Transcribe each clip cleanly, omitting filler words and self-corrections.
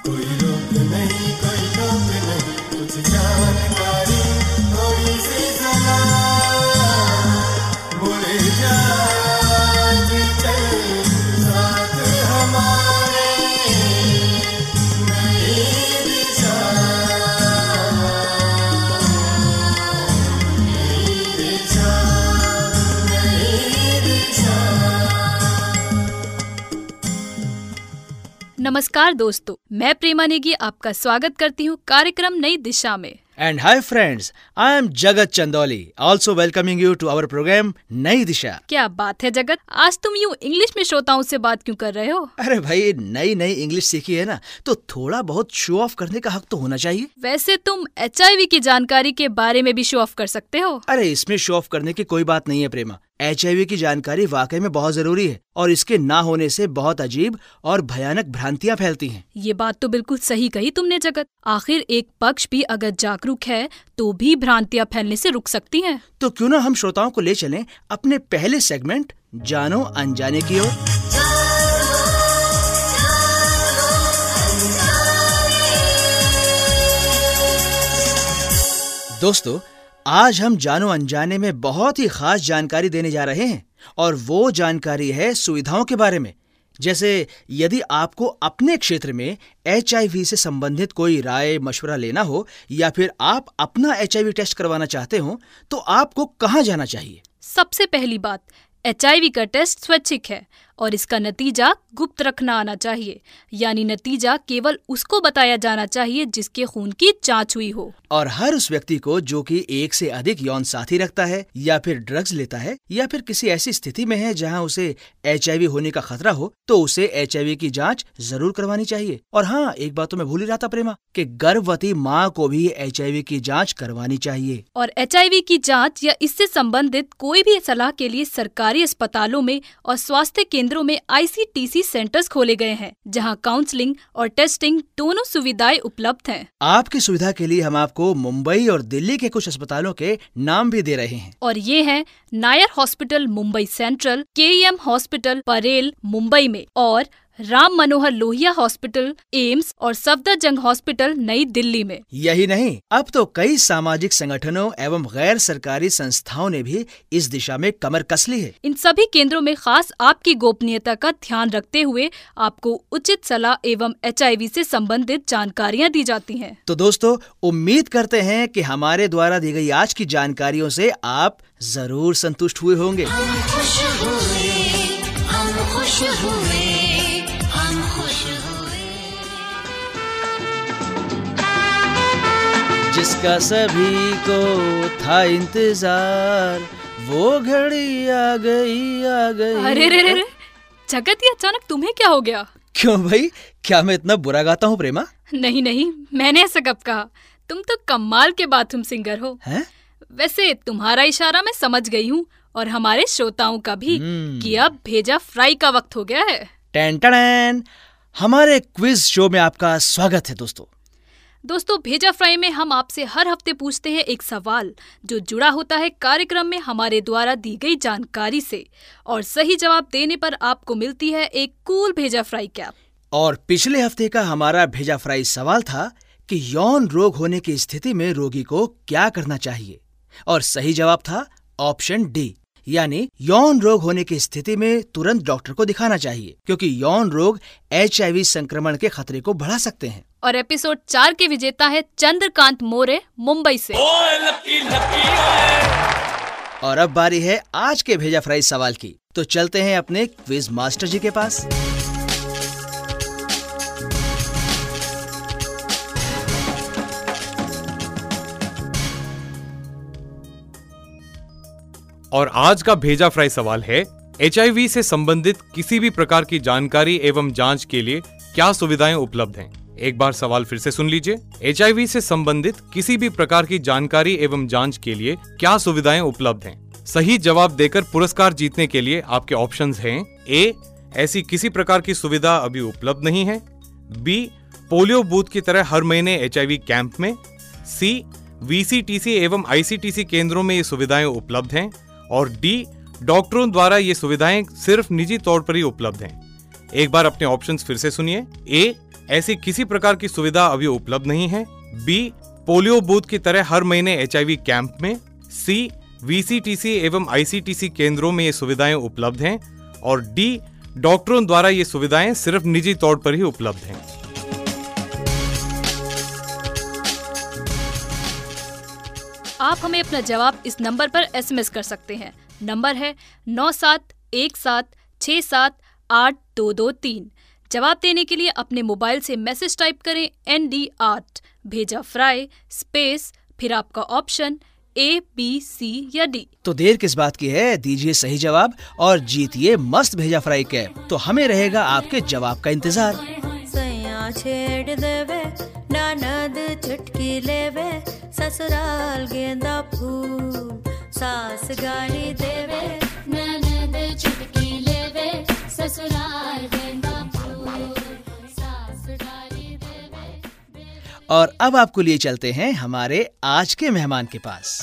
कोई रोक नहीं, कोई टोक नहीं, कुछ जानकारी थोड़ी सी सलाह, मुड़ जा चल साथ हमारे, नई दिशा, नई दिशा, नई दिशा। नमस्कार दोस्तों, मैं प्रेमा नेगी आपका स्वागत करती हूँ कार्यक्रम नई दिशा में। And hi friends, I am Jagat Chandoli, also welcoming you to our program नई दिशा। क्या बात है जगत, आज तुम यूँ इंग्लिश में श्रोताओं से बात क्यों कर रहे हो? अरे भाई, नई इंग्लिश सीखी है ना, तो थोड़ा बहुत शो ऑफ करने का हक तो होना चाहिए। वैसे तुम HIV की जानकारी के बारे में भी शो ऑफ कर सकते हो। अरे इसमें शो ऑफ करने की कोई बात नहीं है प्रेमा। HIV की जानकारी वाकई में बहुत जरूरी है और इसके ना होने से बहुत अजीब और भयानक भ्रांतियां फैलती हैं। ये बात तो बिल्कुल सही कही तुमने जगत। आखिर एक पक्ष भी अगर जागरूक है तो भी भ्रांतियां फैलने से रुक सकती हैं। तो क्यों ना हम श्रोताओं को ले चलें अपने पहले सेगमेंट जानो अनजाने की ओर। दोस्तों, आज हम जानो अनजाने में बहुत ही खास जानकारी देने जा रहे हैं और वो जानकारी है सुविधाओं के बारे में। जैसे यदि आपको अपने क्षेत्र में HIV से संबंधित कोई राय मशवरा लेना हो या फिर आप अपना HIV टेस्ट करवाना चाहते हो तो आपको कहाँ जाना चाहिए? सबसे पहली बात, HIV का टेस्ट स्वैच्छिक है और इसका नतीजा गुप्त रखना आना चाहिए, यानी नतीजा केवल उसको बताया जाना चाहिए जिसके खून की जांच हुई हो। और हर उस व्यक्ति को जो कि एक से अधिक यौन साथी रखता है या फिर ड्रग्स लेता है या फिर किसी ऐसी स्थिति में है जहां उसे HIV होने का खतरा हो, तो उसे HIV की जांच जरूर करवानी चाहिए। और हाँ, एक बात तो मैं भूल ही रहा था प्रेमा, कि गर्भवती माँ को भी HIV की जांच करवानी चाहिए। और HIV की जांच या इससे संबंधित कोई भी सलाह के लिए सरकारी अस्पतालों में और स्वास्थ्य केंद्रों में ICTC सेंटर्स खोले गए हैं, जहां काउंसलिंग और टेस्टिंग दोनों सुविधाएं उपलब्ध हैं। आपकी सुविधा के लिए हम आपको मुंबई और दिल्ली के कुछ अस्पतालों के नाम भी दे रहे हैं। और ये हैं Nair hospital Mumbai central, KEM hospital Parel Mumbai में, और राम मनोहर लोहिया हॉस्पिटल एम्स और सफदरजंग हॉस्पिटल नई दिल्ली में। यही नहीं, अब तो कई सामाजिक संगठनों एवं गैर सरकारी संस्थाओं ने भी इस दिशा में कमर कस ली है। इन सभी केंद्रों में खास आपकी गोपनीयता का ध्यान रखते हुए आपको उचित सलाह एवं HIV से संबंधित जानकारियाँ दी जाती हैं। तो दोस्तों, उम्मीद करते हैं कि हमारे द्वारा दी गई आज की जानकारियों से आप जरूर संतुष्ट हुए होंगे। हम खुश हुए, हम खुश हुए, हम खुश हुए। जिसका सभी को था इंतजार, वो घड़ी आ गई आ गई। अरे रे रे रे, जगत, ये अचानक तुम्हें क्या हो गया? क्यों भाई, क्या मैं इतना बुरा गाता हूँ प्रेमा? नहीं, मैंने ऐसा कब कहा? तुम तो कमाल के बाथरूम सिंगर हो। हैं? वैसे तुम्हारा इशारा मैं समझ गई हूँ और हमारे श्रोताओं का भी, कि अब भेजा फ्राई का वक्त हो गया है। टैन टैन, हमारे क्विज शो में आपका स्वागत है दोस्तों, भेजा फ्राई में हम आपसे हर हफ्ते पूछते हैं एक सवाल जो जुड़ा होता है कार्यक्रम में हमारे द्वारा दी गई जानकारी से, और सही जवाब देने पर आपको मिलती है एक कूल भेजा फ्राई कैप। और पिछले हफ्ते का हमारा भेजा फ्राई सवाल था कि यौन रोग होने की स्थिति में रोगी को क्या करना चाहिए, और सही जवाब था ऑप्शन डी, यानी यौन रोग होने की स्थिति में तुरंत डॉक्टर को दिखाना चाहिए, क्योंकि यौन रोग HIV संक्रमण के खतरे को बढ़ा सकते हैं। और एपिसोड 4 के विजेता है चंद्रकांत मोरे मुंबई से। और अब बारी है आज के भेजा फ्राई सवाल की, तो चलते हैं अपने क्विज मास्टर जी के पास। और आज का भेजा फ्राई सवाल है, HIV से संबंधित किसी भी प्रकार की जानकारी एवं जांच के लिए क्या सुविधाएं उपलब्ध हैं? एक बार सवाल फिर से सुन लीजिए। HIV से संबंधित किसी भी प्रकार की जानकारी एवं जांच के लिए क्या सुविधाएं उपलब्ध हैं? सही जवाब देकर पुरस्कार जीतने के लिए आपके ऑप्शंस हैं: A, ऐसी किसी प्रकार की सुविधा अभी उपलब्ध नहीं है। B, पोलियो बूथ की तरह हर महीने HIV कैंप में। C, VCTC एवं ICTC केंद्रों में ये सुविधाएं उपलब्ध हैं। और D, डॉक्टरों द्वारा ये सुविधाएं सिर्फ निजी तौर पर ही उपलब्ध हैं। एक बार अपने ऑप्शंस फिर से सुनिए। A, ऐसी किसी प्रकार की सुविधा अभी उपलब्ध नहीं है। बी, पोलियो बूथ की तरह हर महीने HIV कैंप में। सी, VCTC एवं ICTC केंद्रों में ये सुविधाएं उपलब्ध हैं। और डी, डॉक्टरों द्वारा ये सुविधाएं सिर्फ निजी तौर पर ही उपलब्ध हैं। आप हमें अपना जवाब इस नंबर पर SMS कर सकते हैं। नंबर है 9717678223। जवाब देने के लिए अपने मोबाइल से मैसेज टाइप करें ND art, Bheja fry space, फिर आपका ऑप्शन A, B, C या D। तो देर किस बात की है, दीजिए सही जवाब और जीतिए मस्त भेजा फ्राई कैप। तो हमें रहेगा आपके जवाब का इंतजार। सैया छेड़ देवे, ननद चुटकी लेवे, ससुराल गेंदा फूल, सास गाली देवे, ननद चुटकी लेवे, ससुराल गेंदा फूल, सास गाली देवे। और अब आपको लिए चलते हैं हमारे आज के मेहमान के पास।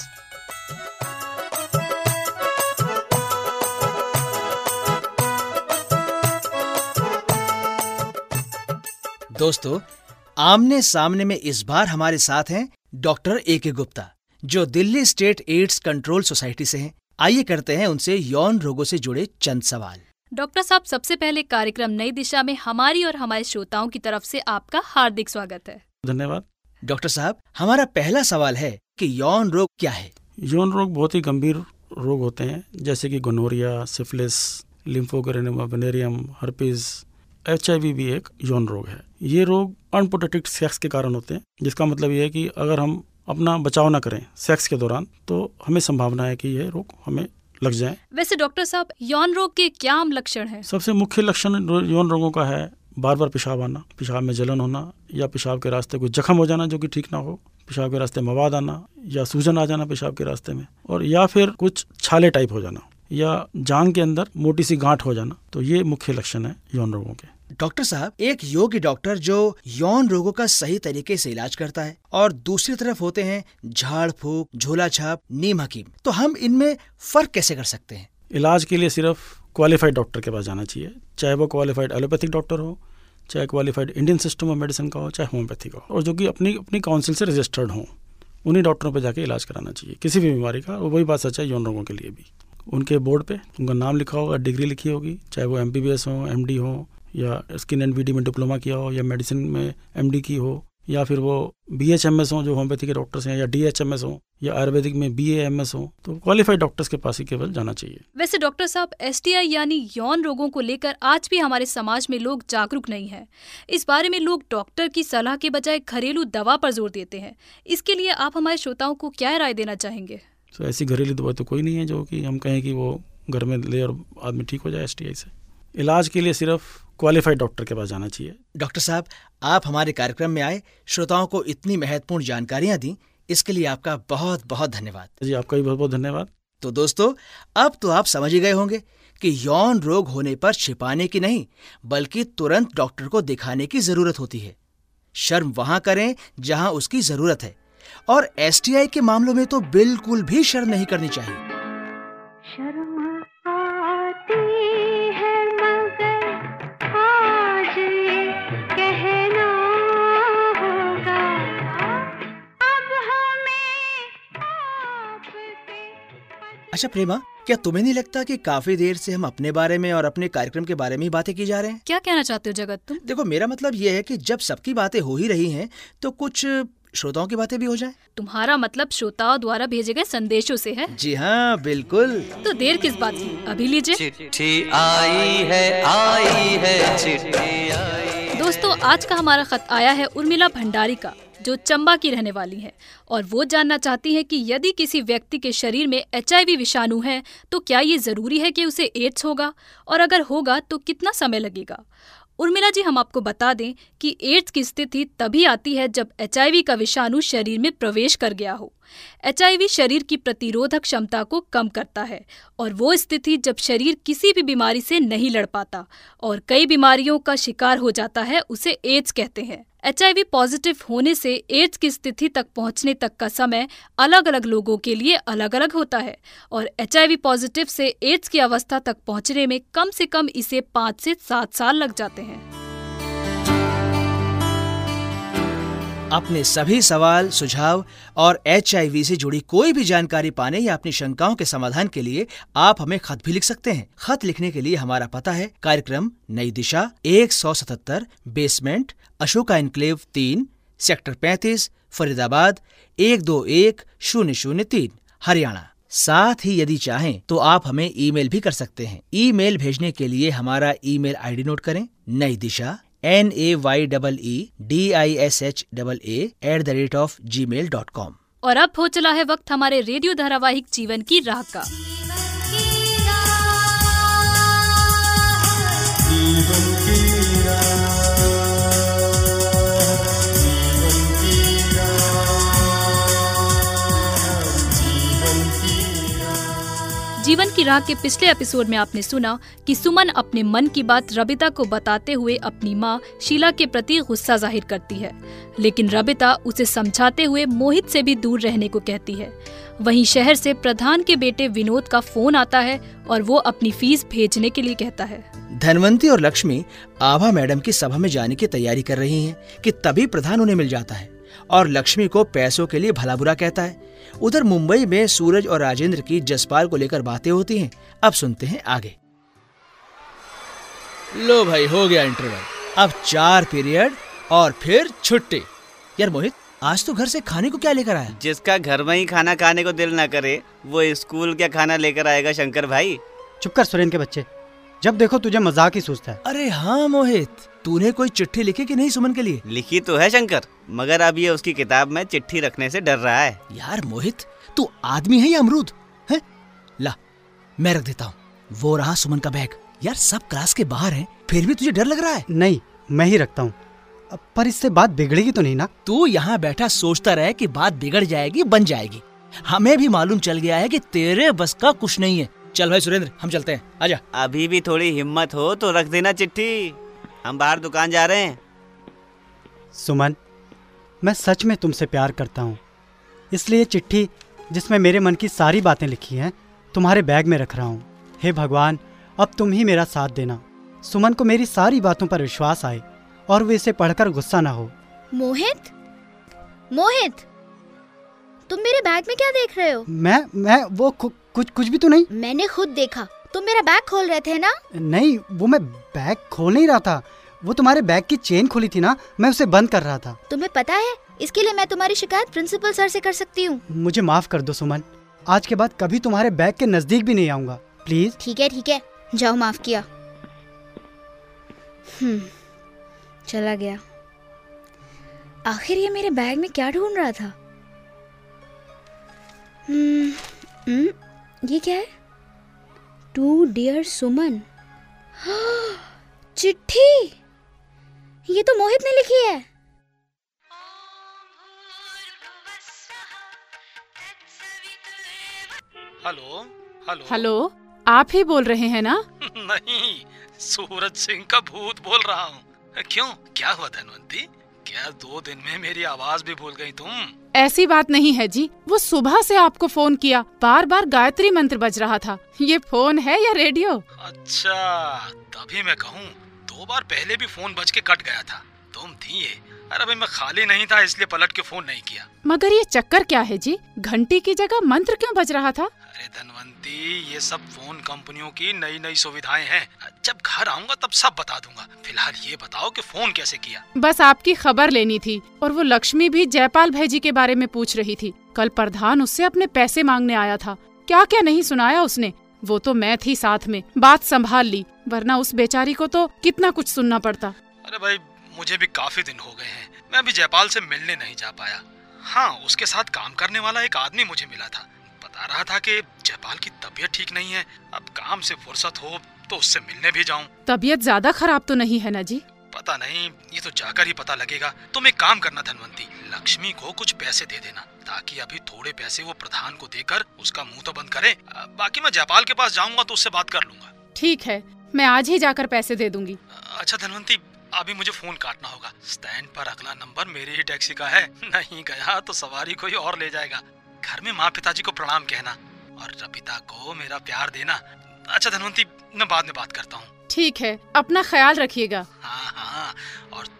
दोस्तों, आमने सामने में इस बार हमारे साथ हैं डॉक्टर AK गुप्ता, जो Delhi state AIDS control society से हैं। आइए करते हैं उनसे यौन रोगों से जुड़े चंद सवाल। डॉक्टर साहब, सबसे पहले कार्यक्रम नई दिशा में हमारी और हमारे श्रोताओं की तरफ से आपका हार्दिक स्वागत है। धन्यवाद। डॉक्टर साहब, हमारा पहला सवाल है कि यौन रोग क्या है? यौन रोग बहुत ही गंभीर रोग होते हैं, जैसे कि gonorrhoea, syphilis, lymphogranuloma venereum, herpes, HIV भी एक यौन रोग है। ये रोग अनप्रोटेक्टेड सेक्स के कारण होते हैं, जिसका मतलब ये है कि अगर हम अपना बचाव ना करें सेक्स के दौरान तो हमें संभावना है कि ये रोग हमें लग जाए। वैसे डॉक्टर साहब, यौन रोग के क्या आम लक्षण हैं? सबसे मुख्य लक्षण यौन रोगों का है बार बार पेशाब आना, पेशाब में जलन होना, या पेशाब के रास्ते कोई जख्म हो जाना जो कि ठीक ना हो, पेशाब के रास्ते मवाद आना या सूजन आ जाना पेशाब के रास्ते में, और या फिर कुछ छाले टाइप हो जाना या जांघ के अंदर मोटी सी गांठ हो जाना। तो ये मुख्य लक्षण है यौन रोगों के। डॉक्टर साहब, एक योग्य डॉक्टर जो यौन रोगों का सही तरीके से इलाज करता है, और दूसरी तरफ होते हैं झाड़ फूक, झोला छाप, नीम हकीम। तो हम इनमें फर्क कैसे कर सकते हैं? इलाज के लिए सिर्फ क्वालिफाइड डॉक्टर के पास जाना चाहिए, चाहे वो क्वालिफाइड एलोपैथिक डॉक्टर हो, चाहे qualified Indian system of medicine का हो, चाहे होम्योपैथी का हो, और जो कि अपनी काउंसिल से रजिस्टर्ड हो, उन्हीं डॉक्टरों पर जाके इलाज कराना चाहिए किसी भी बीमारी का। और वही बात सच है यौन रोगों के लिए भी। उनके बोर्ड पे उनका नाम लिखा होगा, डिग्री लिखी होगी, चाहे वो MBBS हो, MD हो, या स्किन एंड BD में डिप्लोमा किया हो, या मेडिसिन में MD की हो, या फिर वो BHMS हो जो होम्योपैथी के डॉक्टर्स हैं, या DHMS हो, या आयुर्वेदिक में BAMS हो। तो क्वालिफाइड डॉक्टर्स के पास ही केवल जाना चाहिए। वैसे डॉक्टर साहब, STI यानी यौन रोगों को लेकर आज भी हमारे समाज में लोग जागरूक नहीं हैं। इस बारे में लोग डॉक्टर की सलाह के बजाय घरेलू दवा पर जोर देते हैं। इसके लिए आप हमारे श्रोताओं को क्या राय देना चाहेंगे? तो ऐसी घरेलू दवा तो कोई नहीं है जो कि हम कहें कि वो घर में ले और आदमी ठीक हो जाए STI से। इलाज के लिए सिर्फ क्वालिफाइड डॉक्टर के पास जाना चाहिए। डॉक्टर साहब, आप हमारे कार्यक्रम में आए, श्रोताओं को इतनी महत्वपूर्ण जानकारियां दी, इसके लिए आपका बहुत बहुत धन्यवाद। जी, आपका भी बहुत बहुत धन्यवाद। तो दोस्तों, अब तो आप समझ ही गए होंगे कि यौन रोग होने पर छिपाने की नहीं, बल्कि तुरंत डॉक्टर को दिखाने की जरूरत होती है। शर्म वहां करें जहां उसकी जरूरत है, और STI के मामलों में तो बिल्कुल भी शर्म नहीं करनी चाहिए। शर्म आती है मगर आज कहना होगा, अब हमें आपके। अच्छा प्रेमा, क्या तुम्हें नहीं लगता कि काफी देर से हम अपने बारे में और अपने कार्यक्रम के बारे में ही बातें की जा रहे हैं? क्या कहना चाहते हो जगत तुम? देखो, मेरा मतलब ये है कि जब सबकी बातें हो ही रही हैं, तो कुछ श्रोताओं की बातें भी हो जाएं। तुम्हारा मतलब श्रोताओं द्वारा भेजे गए संदेशों से है? जी हाँ, बिल्कुल। तो देर किस बात की, अभी लीजिए। चिट्ठी आई है चिट्ठी आई। दोस्तों, आज का हमारा खत आया है उर्मिला भंडारी का, जो चंबा की रहने वाली है, और वो जानना चाहती है कि यदि किसी व्यक्ति के शरीर में HIV विषाणु है तो क्या ये जरूरी है कि उसे एड्स होगा, और अगर होगा तो कितना समय लगेगा? उर्मिला जी, हम आपको बता दें कि एड्स की स्थिति तभी आती है जब HIV का विषाणु शरीर में प्रवेश कर गया हो। HIV शरीर की प्रतिरोधक क्षमता को कम करता है, और वो स्थिति जब शरीर किसी भी बीमारी से नहीं लड़ पाता और कई बीमारियों का शिकार हो जाता है, उसे एड्स कहते हैं। HIV पॉजिटिव होने से एड्स की स्थिति तक पहुंचने तक का समय अलग अलग लोगों के लिए अलग अलग होता है, और HIV पॉजिटिव से एड्स की अवस्था तक पहुंचने में कम से कम इसे 5 से 7 साल लग जाते हैं। अपने सभी सवाल, सुझाव और HIV से जुड़ी कोई भी जानकारी पाने या अपनी शंकाओं के समाधान के लिए आप हमें खत भी लिख सकते हैं। खत लिखने के लिए हमारा पता है कार्यक्रम Nai Disha 177 basement Ashoka enclave 3 sector 35 Faridabad 121003 Haryana. साथ ही यदि चाहें तो आप हमें ईमेल भी कर सकते हैं। ईमेल भेजने के लिए हमारा ईमेल आईडी नोट करें, नई दिशा naydishaa@gmail.com। और अब हो चला है वक्त हमारे रेडियो धारावाहिक जीवन की राह का। जीवन की राह के पिछले एपिसोड में आपने सुना कि सुमन अपने मन की बात रबिता को बताते हुए अपनी माँ शीला के प्रति गुस्सा जाहिर करती है, लेकिन रबिता उसे समझाते हुए मोहित से भी दूर रहने को कहती है। वहीं शहर से प्रधान के बेटे विनोद का फोन आता है और वो अपनी फीस भेजने के लिए कहता है। धनवंती और लक्ष्मी आभा मैडम की सभा में जाने की तैयारी कर रही हैं कि तभी प्रधान उन्हें मिल जाता है और लक्ष्मी को पैसों के लिए भला बुरा कहता है। उधर मुंबई में सूरज और राजेंद्र की जसपाल को लेकर बातें होती हैं। अब सुनते हैं आगे। लो भाई, हो गया इंटरवल, अब 4 पीरियड और फिर छुट्टी। यार मोहित, आज तो घर से खाने को क्या लेकर आया? जिसका घर में ही खाना खाने को दिल ना करे वो स्कूल क्या खाना लेकर आएगा शंकर भाई। चुप कर सुरेन के बच्चे, जब देखो तुझे मजाक ही सूझता है। अरे हाँ मोहित, तूने कोई चिट्ठी लिखी कि नहीं सुमन के लिए? लिखी तो है शंकर, मगर अब ये उसकी किताब में चिट्ठी रखने से डर रहा है। यार मोहित, तू आदमी है या अमरूद है? ला, मैं रख देता हूँ। वो रहा सुमन का बैग। यार सब क्लास के बाहर हैं, फिर भी तुझे डर लग रहा है? नहीं, मैं ही रखता हूँ। पर इससे बात बिगड़ेगी तो नहीं ना? तू यहाँ बैठा सोचता रहे कि बात बिगड़ जाएगी, बन जाएगी। हमें भी मालूम चल गया है कि तेरे बस का कुछ नहीं है। चल भाई सुरेंद्र, हम चलते हैं, आजा। अभी भी थोड़ी हिम्मत हो तो रख देना चिट्ठी, हम बाहर दुकान जा रहे हैं। सुमन, मैं सच में तुमसे प्यार करता हूँ, इसलिए चिट्ठी जिसमें मेरे मन की सारी बातें लिखी हैं तुम्हारे बैग में रख रहा हूँ। हे भगवान, अब तुम ही मेरा साथ देना। सुमन को मेरी सारी बातों पर विश्वास आए और वो इसे पढ़कर गुस्सा ना हो। मोहित, तुम मेरे बैग में क्या देख रहे हो? मैं वो कुछ भी तो नहीं। मैंने खुद देखा, तुम मेरा बैग खोल रहे थे ना? नहीं, वो मैं बैग खोल नहीं रहा था, वो तुम्हारे बैग की चेन खुली थी ना, मैं उसे बंद कर रहा था। तुम्हें पता है, इसके लिए मैं तुम्हारी शिकायत प्रिंसिपल सर से कर सकती हूँ। मुझे माफ कर दो सुमन, आज के बाद कभी तुम्हारे बैग के नजदीक भी नहीं आऊंगा, प्लीज। ठीक है, जाओ, माफ किया। चला गया। आखिर ये मेरे बैग में क्या ढूंढ रहा था? ये क्या है? टू डियर सुमन, चिट्ठी। ये तो मोहित ने लिखी है। हेलो, आप ही बोल रहे हैं ना? नहीं, सूरज सिंह का भूत बोल रहा हूँ। क्यों, क्या हुआ धनवंती? क्या 2 दिन में मेरी आवाज भी भूल गई तुम? ऐसी बात नहीं है जी, वो सुबह से आपको फोन किया, बार बार गायत्री मंत्र बज रहा था। ये फोन है या रेडियो? अच्छा, तभी मैं कहूँ 2 बार पहले भी फोन बज के कट गया था, तुम थी ये। अरे भाई, मैं खाली नहीं था इसलिए पलट के फोन नहीं किया। मगर ये चक्कर क्या है जी, घंटी की जगह मंत्र क्यों बज रहा था? अरे धनवंती, ये सब फोन कंपनियों की नई सुविधाएं हैं। जब घर आऊंगा तब सब बता दूंगा। फिलहाल ये बताओ कि फोन कैसे किया? बस आपकी खबर लेनी थी। और वो लक्ष्मी भी जयपाल भाई के बारे में पूछ रही थी। कल प्रधान उससे अपने पैसे मांगने आया था, क्या क्या नहीं सुनाया उसने। वो तो मैं थी साथ में, बात संभाल ली, वरना उस बेचारी को तो कितना कुछ सुनना पड़ता। अरे भाई, मुझे भी काफी दिन हो गए हैं, मैं अभी जयपाल से मिलने नहीं जा पाया। हाँ, उसके साथ काम करने वाला एक आदमी मुझे मिला था, बता रहा था कि जयपाल की तबीयत ठीक नहीं है, अब काम से फुर्सत हो तो उससे मिलने भी जाऊं। तबीयत ज्यादा खराब तो नहीं है ना जी? पता नहीं, ये तो जाकर ही पता लगेगा। तुम एक काम करना धनवंती, लक्ष्मी को कुछ पैसे दे देना, ताकि अभी थोड़े पैसे वो प्रधान को देकर उसका मुंह तो बंद करे। बाकी मैं जयपाल के पास जाऊंगा तो उससे बात कर लूंगा। ठीक है, मैं आज ही जाकर पैसे दे दूंगी। अच्छा धनवंती, अभी मुझे फोन काटना होगा। स्टैंड पर अगला नंबर मेरी ही टैक्सी का है, नहीं गया तो सवारी कोई और ले जाएगा। घर में माँ पिताजी को प्रणाम कहना और रबिता को मेरा प्यार देना। अच्छा धनवंती, मैं बाद में बात करता हूँ। ठीक है, अपना ख्याल रखिएगा। हाँ, और तुम भी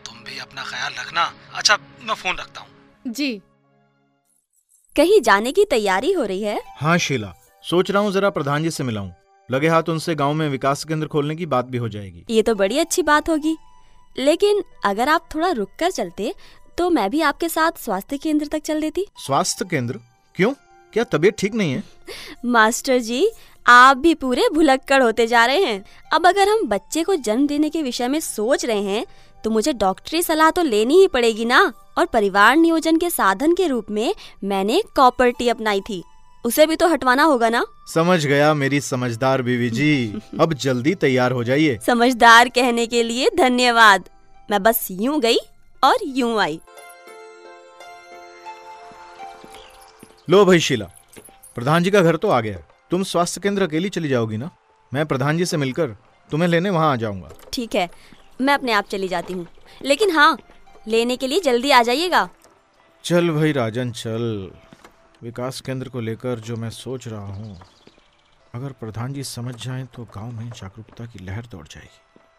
अपना ख्याल रखना। अच्छा, मैं फोन रखता हूँ। जी। कहीं जाने की तैयारी हो रही है? हाँ शीला, सोच रहा हूँ जरा प्रधान जी से मिलाऊं। लगे हाथ उनसे गांव में विकास केंद्र खोलने की बात भी हो जाएगी। ये तो बड़ी अच्छी बात होगी, लेकिन अगर आप थोड़ा रुक कर चलते तो मैं भी आपके साथ स्वास्थ्य केंद्र तक चल देती। स्वास्थ्य केंद्र? क्यों, क्या तबीयत ठीक नहीं है? मास्टर जी, आप भी पूरे भुलक्कड़ होते जा रहे हैं। अब अगर हम बच्चे को जन्म देने के विषय में सोच रहे हैं तो मुझे डॉक्टरी सलाह तो लेनी ही पड़ेगी ना। और परिवार नियोजन के साधन के रूप में मैंने कॉपर टी अपनाई थी, उसे भी तो हटवाना होगा ना। समझ गया मेरी समझदार बीवी जी, अब जल्दी तैयार हो जाइए। समझदार कहने के लिए धन्यवाद। मैं बस यूं गई और यूं आई। लो भाई शीला, प्रधान जी का घर तो आ गया। तुम स्वास्थ्य केंद्र अकेली चली जाओगी ना? मैं प्रधान जी से मिलकर तुम्हें लेने वहाँ आ जाऊंगा। ठीक है, मैं अपने आप चली जाती हूँ, लेकिन हाँ, लेने के लिए जल्दी आ जाइएगा। चल भाई राजन चल। विकास केंद्र को लेकर जो मैं सोच रहा हूँ, अगर प्रधान जी समझ जाएं तो गांव में जागरूकता की लहर दौड़ जाएगी।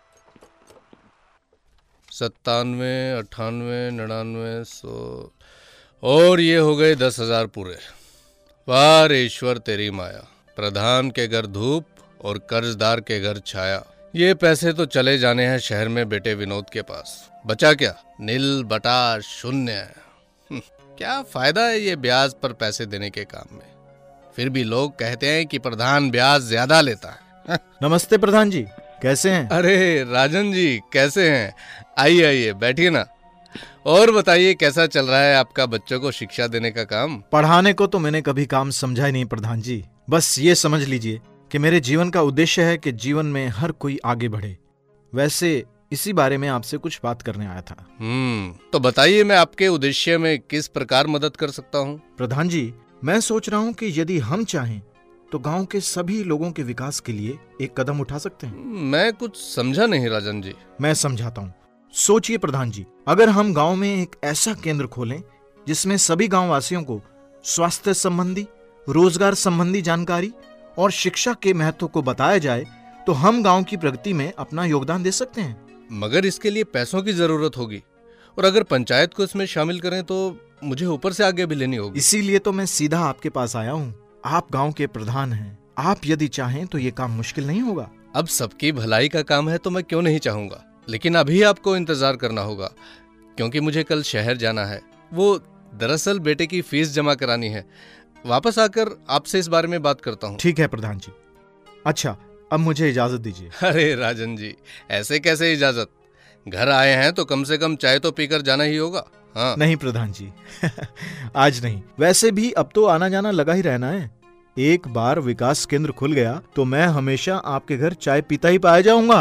97, 98, 99, 100 और ये हो गए 10,000 पूरे। वाह ईश्वर तेरी माया, प्रधान के घर धूप और कर्जदार के घर छाया। ये पैसे तो चले जाने हैं शहर में बेटे विनोद के पास। बचा क्या? नील बटा शून्य। क्या फायदा है ये ब्याज पर पैसे देने के काम में? फिर भी लोग कहते हैं कि प्रधान ब्याज ज्यादा लेता है। नमस्ते प्रधान जी, कैसे हैं? अरे राजन जी, कैसे हैं? आइए आइए, बैठिए ना। और बताइए, कैसा चल रहा है आपका बच्चों को शिक्षा देने का काम? पढ़ाने को तो मैंने कभी काम समझा ही नहीं प्रधान जी। बस ये समझ लीजिए कि मेरे जीवन का उद्देश्य है कि जीवन में हर कोई आगे बढ़े। वैसे इसी बारे में आपसे कुछ बात करने आया था। तो बताइए, मैं आपके उद्देश्य में किस प्रकार मदद कर सकता हूँ? प्रधान जी, मैं सोच रहा हूँ कि यदि हम चाहें तो गांव के सभी लोगों के विकास के लिए एक कदम उठा सकते हैं। मैं कुछ समझा नहीं राजन जी। मैं समझाता हूँ। सोचिए प्रधान जी, अगर हम गांव में एक ऐसा केंद्र खोलें जिसमें सभी गांव वासियों को स्वास्थ्य संबंधी, रोजगार संबंधी जानकारी और शिक्षा के महत्व को बताया जाए, तो हम गांव की प्रगति में अपना योगदान दे सकते हैं। मगर इसके लिए पैसों की जरूरत होगी, और अगर पंचायत को इसमें शामिल करें तो मुझे ऊपर से आगे भी लेनी होगी। इसीलिए तो मैं सीधा आपके पास आया हूँ। आप गांव के प्रधान हैं, आप यदि चाहें तो ये काम मुश्किल नहीं होगा। अब सबकी भलाई का काम है तो मैं क्यों नहीं चाहूंगा, लेकिन अभी आपको इंतजार करना होगा, क्योंकि मुझे कल शहर जाना है। वो दरअसल बेटे की फीस जमा करानी है। वापस आकर आपसे इस बारे में बात करता हूँ। ठीक है प्रधान जी। अच्छा, अब मुझे इजाजत दीजिए। अरे राजन जी, ऐसे कैसे इजाजत? घर आए हैं तो कम से कम चाय तो पीकर जाना ही होगा। हाँ। नहीं प्रधान जी आज नहीं। वैसे भी अब तो आना जाना लगा ही रहना है। एक बार विकास केंद्र खुल गया तो मैं हमेशा आपके घर चाय पीता ही पाया जाऊंगा।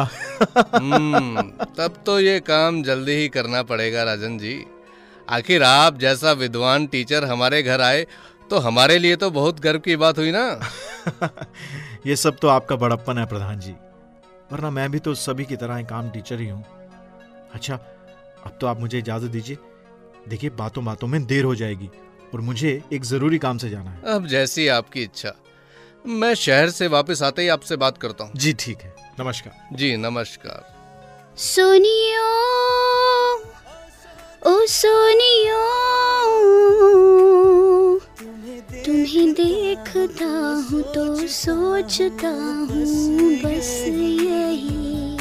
तब तो ये काम जल्दी ही करना पड़ेगा राजन जी। आखिर आप जैसा विद्वान टीचर हमारे घर आए तो हमारे लिए तो बहुत गर्व की बात हुई ना। ये सब तो आपका बड़प्पन है प्रधान जी, वरना मैं भी तो सभी की तरह एक आम टीचर ही हूँ। अच्छा, अब तो आप मुझे इजाजत दीजिए। देखिए, बातों बातों में देर हो जाएगी और मुझे एक जरूरी काम से जाना है। अब जैसी आपकी इच्छा। मैं शहर से वापस आते ही आपसे बात करता हूँ। जी ठीक है, नमस्कार। जी नमस्कार। सोनियो, ओ सोनियो, तुम्हें देखता हूँ तो सोचता हूँ बस यही।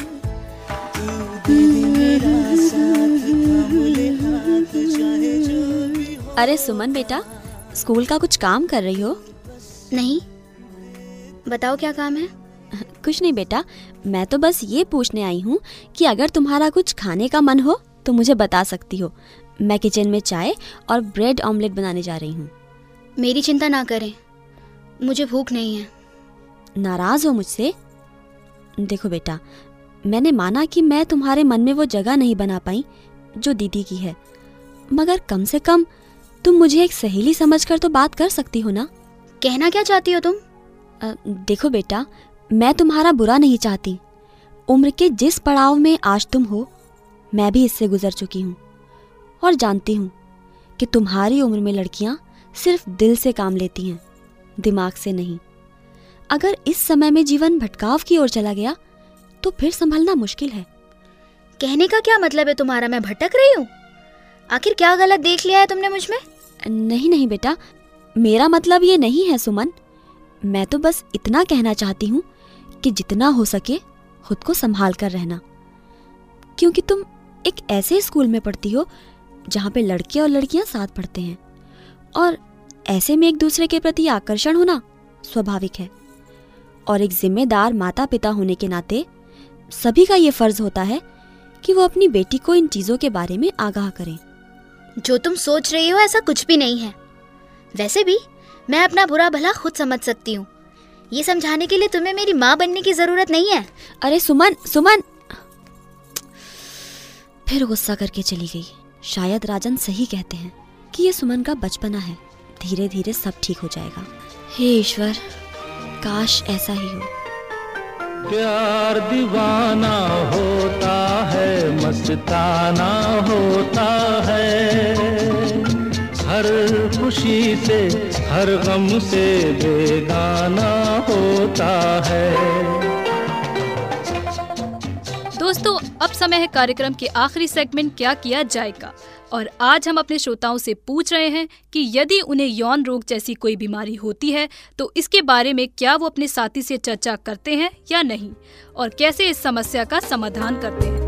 अरे सुमन बेटा, स्कूल का कुछ काम कर रही हो? नहीं, बताओ क्या काम है? कुछ नहीं बेटा, मैं तो बस ये पूछने आई हूँ कि अगर तुम्हारा कुछ खाने का मन हो तो मुझे बता सकती हो। मैं किचन में चाय और ब्रेड ऑमलेट बनाने जा रही हूँ। मेरी चिंता ना करें, मुझे भूख नहीं है। नाराज हो मुझसे? देखो बेटा, मैंने माना कि मैं तुम्हारे मन में वो जगह नहीं बना पाई जो दीदी की है, मगर कम से कम तुम मुझे एक सहेली समझकर तो बात कर सकती हो ना। कहना क्या चाहती हो तुम? देखो बेटा, मैं तुम्हारा बुरा नहीं चाहती। उम्र के जिस पड़ाव में आज तुम हो, मैं भी इससे गुजर चुकी हूँ और जानती हूँ कि तुम्हारी उम्र में लड़कियाँ सिर्फ दिल से काम लेती हैं, दिमाग से नहीं। अगर इस समय में जीवन भटकाव की ओर चला गया तो फिर संभलना मुश्किल है। कहने का क्या मतलब है तुम्हारा? मैं भटक रही हूँ? आखिर क्या गलत देख लिया है तुमने मुझ में? नहीं नहीं बेटा, मेरा मतलब ये नहीं है सुमन। मैं तो बस इतना कहना चाहती हूँ कि जितना हो सके खुद को संभाल कर रहना, क्योंकि तुम एक ऐसे स्कूल में पढ़ती हो जहाँ पे लड़के और लड़कियाँ साथ पढ़ते हैं, और ऐसे में एक दूसरे के प्रति आकर्षण होना स्वाभाविक है। और एक जिम्मेदार माता पिता होने के नाते सभी का ये फर्ज होता है कि वो अपनी बेटी को इन चीज़ों के बारे में आगाह करें। जो तुम सोच रही हो ऐसा कुछ भी नहीं है। वैसे भी मैं अपना बुरा भला खुद समझ सकती हूँ। ये समझाने के लिए तुम्हें मेरी माँ बनने की जरूरत नहीं है। अरे सुमन, सुमन फिर गुस्सा करके चली गई। शायद राजन सही कहते हैं कि ये सुमन का बचपना है, धीरे धीरे सब ठीक हो जाएगा। हे ईश्वर, काश ऐसा ही हो। प्यार दीवाना होता है, मस्ताना होता है, हर खुशी से हर गम से बेगाना होता है। दोस्तों, अब समय है कार्यक्रम के आखिरी सेगमेंट क्या किया जाएगा। और आज हम अपने श्रोताओं से पूछ रहे हैं कि यदि उन्हें यौन रोग जैसी कोई बीमारी होती है तो इसके बारे में क्या वो अपने साथी से चर्चा करते हैं या नहीं, और कैसे इस समस्या का समाधान करते हैं।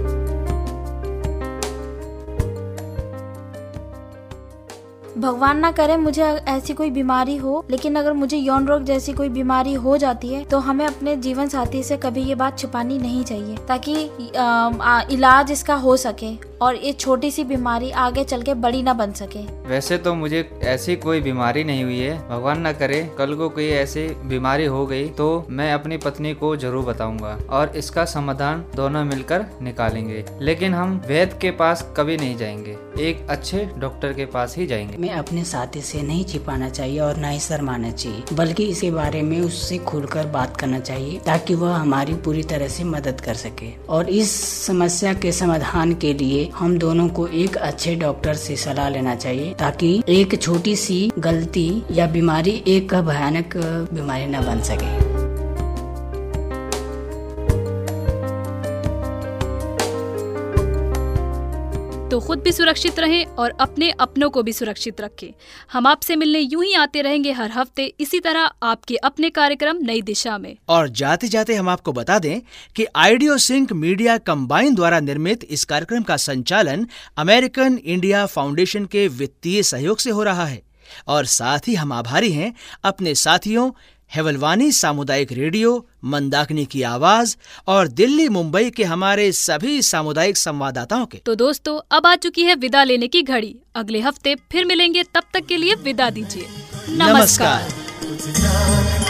भगवान ना करे मुझे ऐसी कोई बीमारी हो, लेकिन अगर मुझे यौन रोग जैसी कोई बीमारी हो जाती है तो हमें अपने जीवन साथी से कभी ये बात छुपानी नहीं चाहिए, ताकि इलाज इसका हो सके और ये छोटी सी बीमारी आगे चल के बड़ी ना बन सके। वैसे तो मुझे ऐसी कोई बीमारी नहीं हुई है। भगवान ना करे कल को कोई ऐसी बीमारी हो गई तो मैं अपनी पत्नी को जरूर बताऊंगा और इसका समाधान दोनों मिलकर निकालेंगे। लेकिन हम वैद्य के पास कभी नहीं जाएंगे, एक अच्छे डॉक्टर के पास ही जाएंगे। हमें अपने साथी से नहीं छिपाना चाहिए और ना ही शर्माना चाहिए, बल्कि इसके बारे में उससे खुलकर बात करना चाहिए ताकि वह हमारी पूरी तरह से मदद कर सके। और इस समस्या के समाधान के लिए हम दोनों को एक अच्छे डॉक्टर से सलाह लेना चाहिए, ताकि एक छोटी सी गलती या बीमारी एक भयानक बीमारी न बन सके। तो खुद भी सुरक्षित रहें और अपने अपनों को भी सुरक्षित रखें। हम आपसे मिलने यूं ही आते रहेंगे हर हफ्ते इसी तरह आपके अपने कार्यक्रम नई दिशा में। और जाते जाते हम आपको बता दें कि आइडियो सिंक मीडिया कंबाइन द्वारा निर्मित इस कार्यक्रम का संचालन अमेरिकन इंडिया फाउंडेशन के वित्तीय सहयोग से हो रहा है। और साथ ही हम आभारी हैं अपने साथियों हेवलवानी सामुदायिक रेडियो, मंदाकिनी की आवाज और दिल्ली मुंबई के हमारे सभी सामुदायिक संवाददाताओं के। तो दोस्तों, अब आ चुकी है विदा लेने की घड़ी। अगले हफ्ते फिर मिलेंगे, तब तक के लिए विदा दीजिए। नमस्कार।